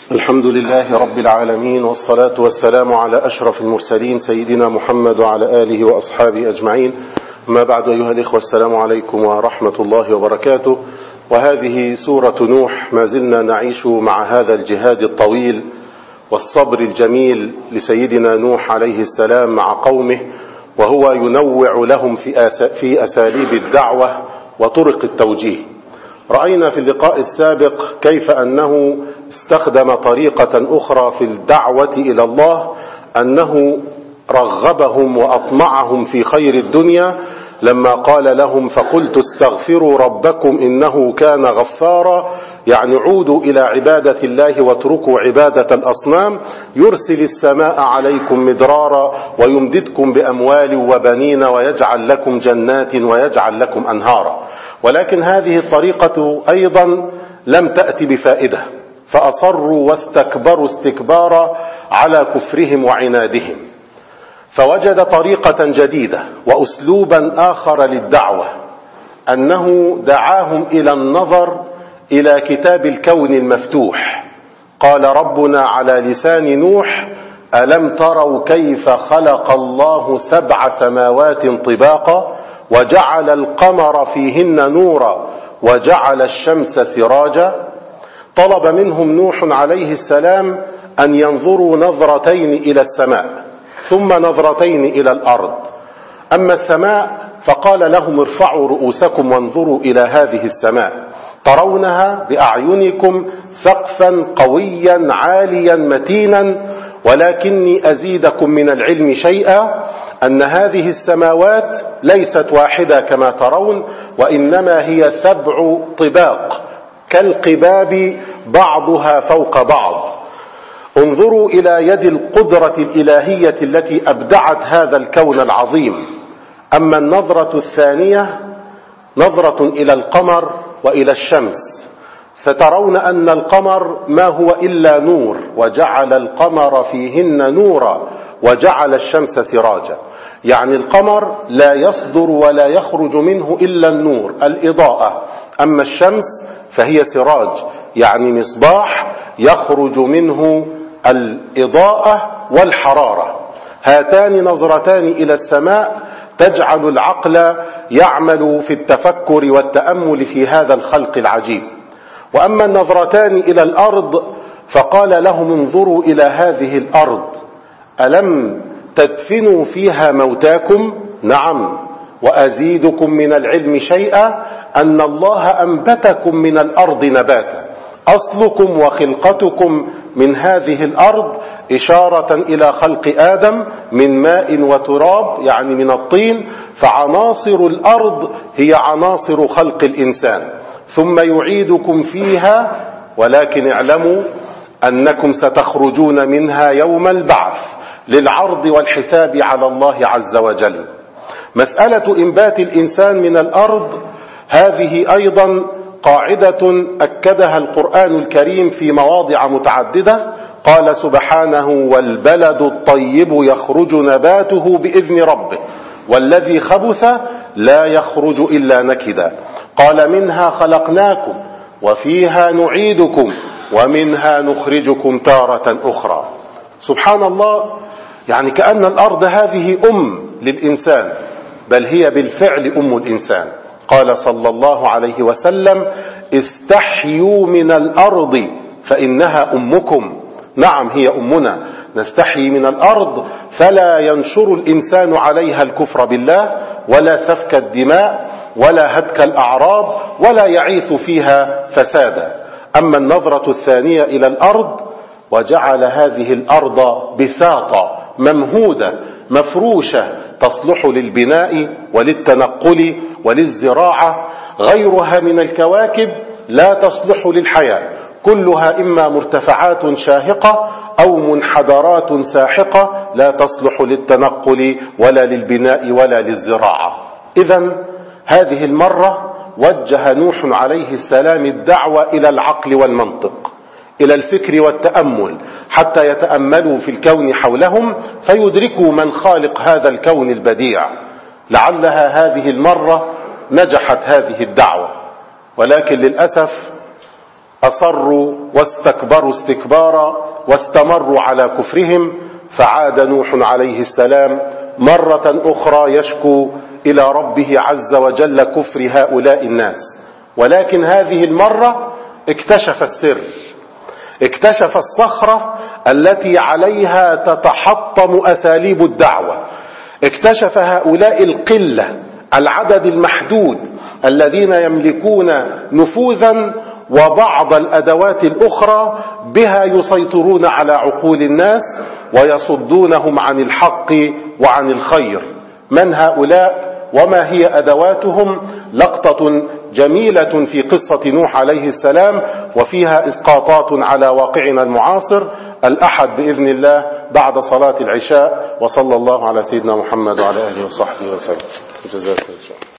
الحمد لله رب العالمين، والصلاة والسلام على أشرف المرسلين سيدنا محمد وعلى آله وأصحابه أجمعين. ما بعد، أيها الإخوة، السلام عليكم ورحمة الله وبركاته. وهذه سورة نوح، ما زلنا نعيش مع هذا الجهاد الطويل والصبر الجميل لسيدنا نوح عليه السلام مع قومه، وهو ينوع لهم في أساليب الدعوة وطرق التوجيه. رأينا في اللقاء السابق كيف أنه استخدم طريقة أخرى في الدعوة إلى الله، أنه رغبهم وأطمعهم في خير الدنيا لما قال لهم: فقلت استغفروا ربكم إنه كان غفارا، يعني عودوا إلى عبادة الله واتركوا عبادة الأصنام، يرسل السماء عليكم مدرارا ويمددكم بأموال وبنين ويجعل لكم جنات ويجعل لكم أنهارا. ولكن هذه الطريقة أيضا لم تأتي بفائدة، فأصروا واستكبروا استكبارا على كفرهم وعنادهم، فوجد طريقة جديدة وأسلوبا آخر للدعوة، أنه دعاهم إلى النظر إلى كتاب الكون المفتوح. قال ربنا على لسان نوح: ألم تروا كيف خلق الله 7 سماوات طباقا وجعل القمر فيهن نورا وجعل الشمس سراجا. طلب منهم نوح عليه السلام أن ينظروا نظرتين إلى السماء ثم نظرتين إلى الأرض. أما السماء فقال لهم: ارفعوا رؤوسكم وانظروا إلى هذه السماء، ترونها بأعينكم سقفا قويا عاليا متينا، ولكني أزيدكم من العلم شيئا، أن هذه السماوات ليست واحدة كما ترون، وإنما هي 7 طباق كالقباب بعضها فوق بعض. انظروا إلى يد القدرة الإلهية التي أبدعت هذا الكون العظيم. أما النظرة الثانية نظرة إلى القمر وإلى الشمس، سترون أن القمر ما هو إلا نور، وجعل القمر فيهن نورا وجعل الشمس سراجا. يعني القمر لا يصدر ولا يخرج منه إلا النور، الإضاءة. أما الشمس فهي سراج، يعني مصباح يخرج منه الإضاءة والحرارة. هاتان نظرتان إلى السماء تجعل العقل يعمل في التفكر والتأمل في هذا الخلق العجيب. وأما النظرتان إلى الأرض فقال لهم: انظروا إلى هذه الأرض، ألم تدفنوا فيها موتاكم؟ نعم، وأزيدكم من العلم شيئا، أن الله أنبتكم من الأرض نباتا، أصلكم وخلقتكم من هذه الأرض، إشارة إلى خلق آدم من ماء وتراب، يعني من الطين، فعناصر الأرض هي عناصر خلق الإنسان، ثم يعيدكم فيها، ولكن اعلموا أنكم ستخرجون منها يوم البعث للعرض والحساب على الله عز وجل. مسألة إنبات الإنسان من الأرض هذه أيضا قاعدة أكدها القرآن الكريم في مواضع متعددة. قال سبحانه: والبلد الطيب يخرج نباته بإذن ربه والذي خبث لا يخرج إلا نكدا. قال: منها خلقناكم وفيها نعيدكم ومنها نخرجكم تارة أخرى. سبحان الله، يعني كأن الأرض هذه للإنسان، بل هي بالفعل الإنسان. قال صلى الله عليه وسلم: استحيوا من الأرض فإنها أمكم. نعم، هي أمنا، نستحيي من الأرض فلا ينشر الإنسان عليها الكفر بالله ولا سفك الدماء ولا هتك الأعراض ولا يعيث فيها فسادا. أما النظرة الثانية إلى الأرض، وجعل هذه الأرض بساطة ممهودة مفروشة تصلح للبناء وللتنقل وللزراعة، غيرها من الكواكب لا تصلح للحياة، كلها إما مرتفعات شاهقة أو منحدرات ساحقة لا تصلح للتنقل ولا للبناء ولا للزراعة. إذن هذه المرة وجه نوح عليه السلام الدعوة إلى العقل والمنطق، إلى الفكر والتأمل، حتى يتأملوا في الكون حولهم فيدركوا من خالق هذا الكون البديع. لعلها هذه المرة نجحت هذه الدعوة، ولكن للأسف أصروا واستكبروا استكبارا واستمروا على كفرهم، فعاد نوح عليه السلام مرة أخرى يشكو إلى ربه عز وجل كفر هؤلاء الناس. ولكن هذه المرة اكتشف السر، اكتشف الصخرة التي عليها تتحطم أساليب الدعوة، اكتشف هؤلاء القلة العدد المحدود الذين يملكون نفوذا وبعض الأدوات الأخرى بها يسيطرون على عقول الناس ويصدونهم عن الحق وعن الخير. من هؤلاء وما هي أدواتهم؟ لقطة جميلة في قصة نوح عليه السلام، وفيها إسقاطات على واقعنا المعاصر الأحد بإذن الله بعد صلاة العشاء. وصلى الله على سيدنا محمد وعلى آله وصحبه وسلم. جزاكم الله.